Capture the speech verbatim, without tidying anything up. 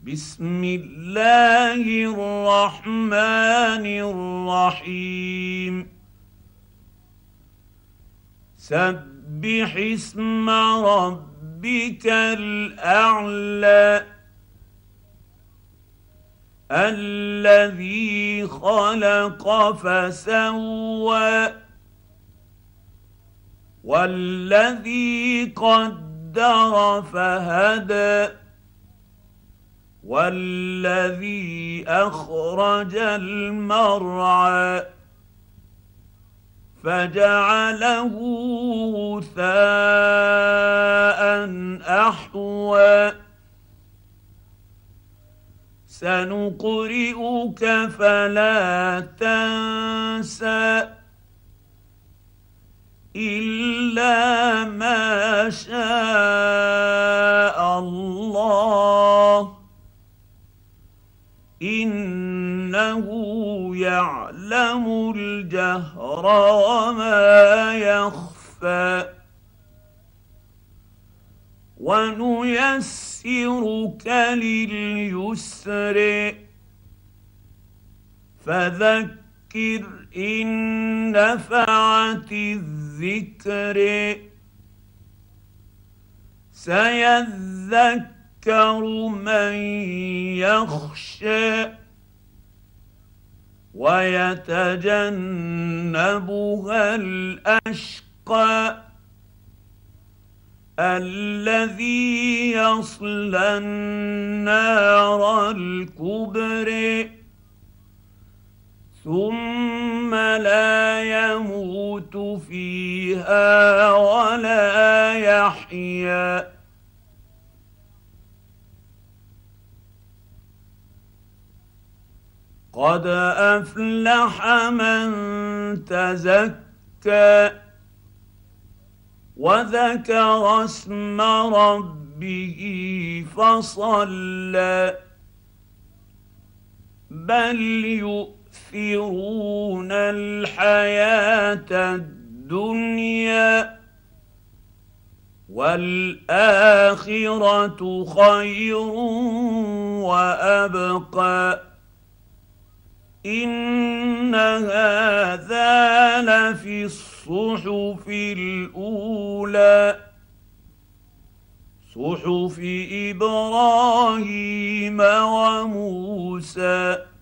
بسم الله الرحمن الرحيم سبح اسم ربك الأعلى الذي خلق فسوى والذي قدر فهدى والذي أخرج المرعى فجعله غثاء أحوى سنقرئك فلا تنسى إلا ما شاء الله إنه يعلم الجهر وما يخفى ونيسرك لليسر فذكر إن نفعت الذكر سيذكر من يخشى ويتجنبها الأشقى الذي يصلى النار الكبرى ثم لا يموت فيها ولا يحيا قد أفلح من تزكى وذكر اسم ربه فصلى بل يؤثرون الحياة الدنيا والآخرة خير وأبقى إن هذا لفي الصحف الأولى صحف إبراهيم وموسى